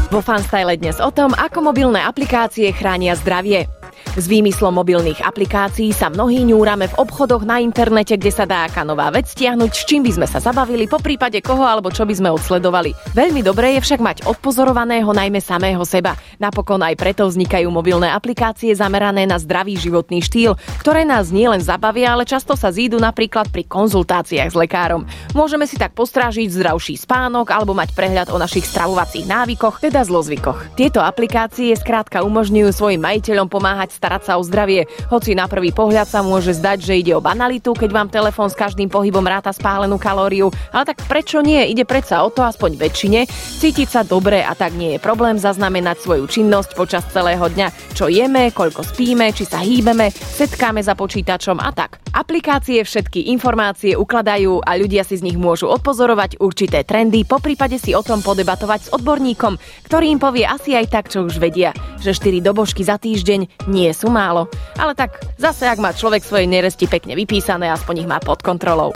Vo Fanstyle dnes o tom, ako mobilné aplikácie chránia zdravie. S výmyslom mobilných aplikácií sa mnohí ňúrame v obchodoch na internete, kde sa dá aká nová vec stiahnuť, s čím by sme sa zabavili, poprípade koho alebo čo by sme odsledovali. Veľmi dobré je však mať odpozorovaného najmä samého seba. Napokon aj preto vznikajú mobilné aplikácie zamerané na zdravý životný štýl, ktoré nás nielen zabavia, ale často sa zídu napríklad pri konzultáciách s lekárom. Môžeme si tak postrážiť zdravší spánok alebo mať prehľad o našich stravovacích návykoch, teda zlozvykoch. Tieto aplikácie skrátka umožňujú svojim majiteľom pomáhať starať sa o zdravie. Hoci na prvý pohľad sa môže zdať, že ide o banalitu, keď vám telefón s každým pohybom ráta spálenú kalóriu, ale tak prečo nie? Ide predsa o to, aspoň väčšine, cítiť sa dobre, a tak nie je problém zaznamenať svoju činnosť počas celého dňa. Čo jeme, koľko spíme, či sa hýbeme, setkáme za počítačom a tak. Aplikácie všetky informácie ukladajú a ľudia si z nich môžu odpozorovať určité trendy, poprípade si o tom podebatovať s odborníkom, ktorý im povie asi aj tak, čo už vedia, že 4 dobožky za týždeň nie sú málo. Ale tak zase, ak má človek svoje neresti pekne vypísané, aspoň ich má pod kontrolou.